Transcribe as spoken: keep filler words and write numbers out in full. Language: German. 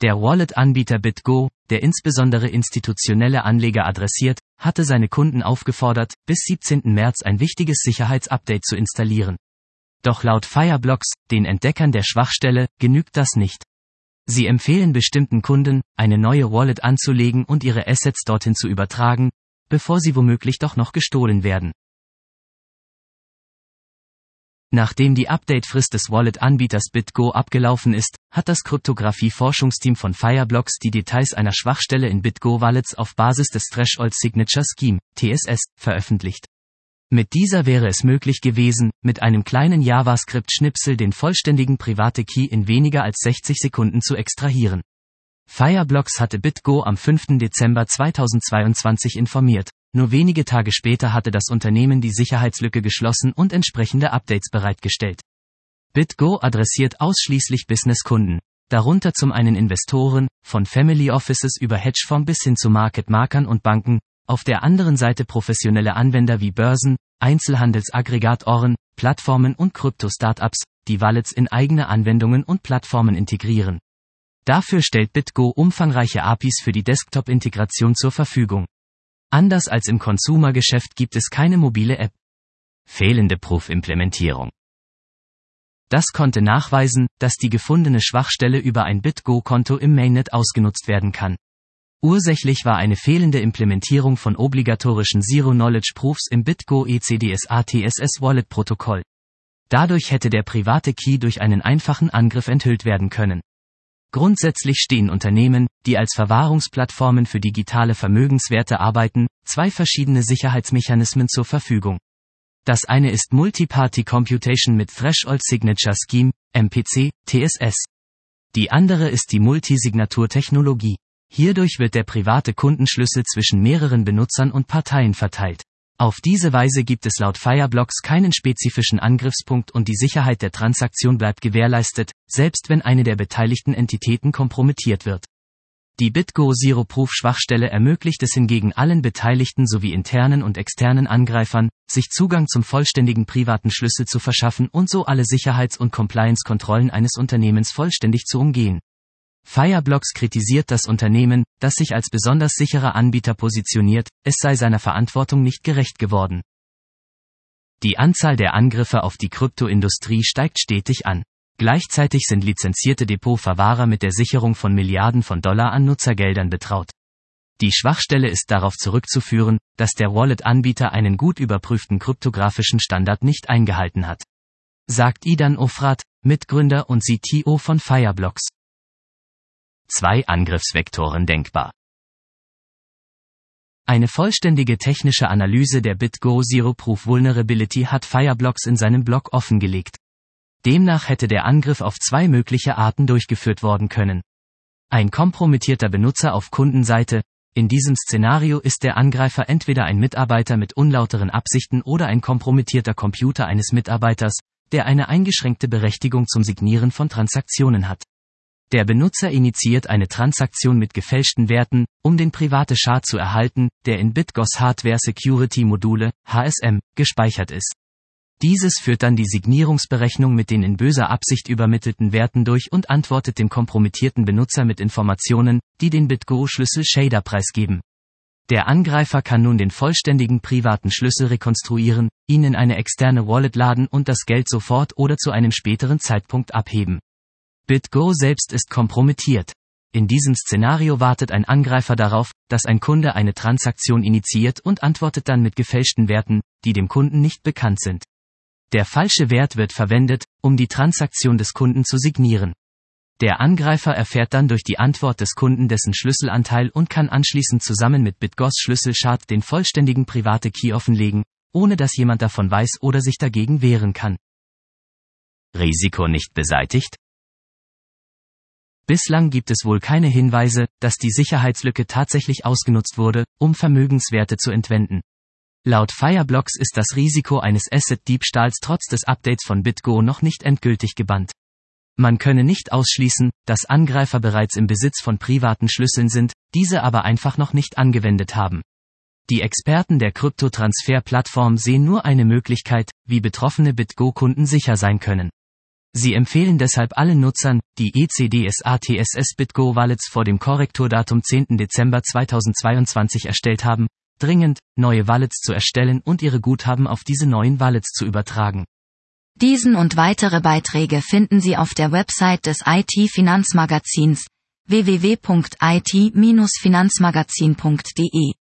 Der Wallet-Anbieter BitGo, der insbesondere institutionelle Anleger adressiert, hatte seine Kunden aufgefordert, bis siebzehnten März ein wichtiges Sicherheitsupdate zu installieren. Doch laut Fireblocks, den Entdeckern der Schwachstelle, genügt das nicht. Sie empfehlen bestimmten Kunden, eine neue Wallet anzulegen und ihre Assets dorthin zu übertragen, bevor sie womöglich doch noch gestohlen werden. Nachdem die Update-Frist des Wallet-Anbieters BitGo abgelaufen ist, hat das Kryptographie-Forschungsteam von Fireblocks die Details einer Schwachstelle in BitGo-Wallets auf Basis des Threshold Signature Scheme, T S S, veröffentlicht. Mit dieser wäre es möglich gewesen, mit einem kleinen JavaScript-Schnipsel den vollständigen private Key in weniger als sechzig Sekunden zu extrahieren. Fireblocks hatte BitGo am fünften Dezember zweitausendzweiundzwanzig informiert. Nur wenige Tage später hatte das Unternehmen die Sicherheitslücke geschlossen und entsprechende Updates bereitgestellt. BitGo adressiert ausschließlich Businesskunden, darunter zum einen Investoren, von Family Offices über Hedgefonds bis hin zu Market Makern und Banken, auf der anderen Seite professionelle Anwender wie Börsen, Einzelhandelsaggregatoren, Plattformen und Krypto-Startups, die Wallets in eigene Anwendungen und Plattformen integrieren. Dafür stellt BitGo umfangreiche A P Is für die Desktop-Integration zur Verfügung. Anders als im Consumer-Geschäft gibt es keine mobile App. Fehlende Proof-Implementierung. Das konnte nachweisen, dass die gefundene Schwachstelle über ein BitGo-Konto im Mainnet ausgenutzt werden kann. Ursächlich war eine fehlende Implementierung von obligatorischen Zero-Knowledge-Proofs im BitGo E C D S A T S S-Wallet-Protokoll. Dadurch hätte der private Key durch einen einfachen Angriff enthüllt werden können. Grundsätzlich stehen Unternehmen, die als Verwahrungsplattformen für digitale Vermögenswerte arbeiten, zwei verschiedene Sicherheitsmechanismen zur Verfügung. Das eine ist Multi-Party Computation mit Threshold Signature Scheme, M P C, T S S. Die andere ist die Multisignatur-Technologie. Hierdurch wird der private Kundenschlüssel zwischen mehreren Benutzern und Parteien verteilt. Auf diese Weise gibt es laut Fireblocks keinen spezifischen Angriffspunkt und die Sicherheit der Transaktion bleibt gewährleistet, selbst wenn eine der beteiligten Entitäten kompromittiert wird. Die BitGo Zero-Proof-Schwachstelle ermöglicht es hingegen allen Beteiligten sowie internen und externen Angreifern, sich Zugang zum vollständigen privaten Schlüssel zu verschaffen und so alle Sicherheits- und Compliance-Kontrollen eines Unternehmens vollständig zu umgehen. Fireblocks kritisiert das Unternehmen, das sich als besonders sicherer Anbieter positioniert, es sei seiner Verantwortung nicht gerecht geworden. Die Anzahl der Angriffe auf die Kryptoindustrie steigt stetig an. Gleichzeitig sind lizenzierte Depotverwahrer mit der Sicherung von Milliarden von Dollar an Nutzergeldern betraut. Die Schwachstelle ist darauf zurückzuführen, dass der Wallet-Anbieter einen gut überprüften kryptografischen Standard nicht eingehalten hat. Sagt Idan Ofrat, Mitgründer und C T O von Fireblocks. Zwei Angriffsvektoren denkbar. Eine vollständige technische Analyse der BitGo Zero-Proof Vulnerability hat Fireblocks in seinem Blog offengelegt. Demnach hätte der Angriff auf zwei mögliche Arten durchgeführt worden können. Ein kompromittierter Benutzer auf Kundenseite. In diesem Szenario ist der Angreifer entweder ein Mitarbeiter mit unlauteren Absichten oder ein kompromittierter Computer eines Mitarbeiters, der eine eingeschränkte Berechtigung zum Signieren von Transaktionen hat. Der Benutzer initiiert eine Transaktion mit gefälschten Werten, um den private Schad zu erhalten, der in BitGos Hardware Security Module, H S M, gespeichert ist. Dieses führt dann die Signierungsberechnung mit den in böser Absicht übermittelten Werten durch und antwortet dem kompromittierten Benutzer mit Informationen, die den BitGo-Schlüssel Shader preisgeben. Der Angreifer kann nun den vollständigen privaten Schlüssel rekonstruieren, ihn in eine externe Wallet laden und das Geld sofort oder zu einem späteren Zeitpunkt abheben. BitGo selbst ist kompromittiert. In diesem Szenario wartet ein Angreifer darauf, dass ein Kunde eine Transaktion initiiert und antwortet dann mit gefälschten Werten, die dem Kunden nicht bekannt sind. Der falsche Wert wird verwendet, um die Transaktion des Kunden zu signieren. Der Angreifer erfährt dann durch die Antwort des Kunden dessen Schlüsselanteil und kann anschließend zusammen mit BitGos Schlüsselschad den vollständigen private Key offenlegen, ohne dass jemand davon weiß oder sich dagegen wehren kann. Risiko nicht beseitigt? Bislang gibt es wohl keine Hinweise, dass die Sicherheitslücke tatsächlich ausgenutzt wurde, um Vermögenswerte zu entwenden. Laut Fireblocks ist das Risiko eines Asset-Diebstahls trotz des Updates von BitGo noch nicht endgültig gebannt. Man könne nicht ausschließen, dass Angreifer bereits im Besitz von privaten Schlüsseln sind, diese aber einfach noch nicht angewendet haben. Die Experten der Kryptotransfer-Plattform sehen nur eine Möglichkeit, wie betroffene BitGo-Kunden sicher sein können. Sie empfehlen deshalb allen Nutzern, die E C D S A T S S BitGo Wallets vor dem Korrekturdatum zehnten Dezember zweitausendzweiundzwanzig erstellt haben, dringend, neue Wallets zu erstellen und ihre Guthaben auf diese neuen Wallets zu übertragen. Diesen und weitere Beiträge finden Sie auf der Website des I T-Finanzmagazins w w w punkt i t Bindestrich finanzmagazin punkt d e.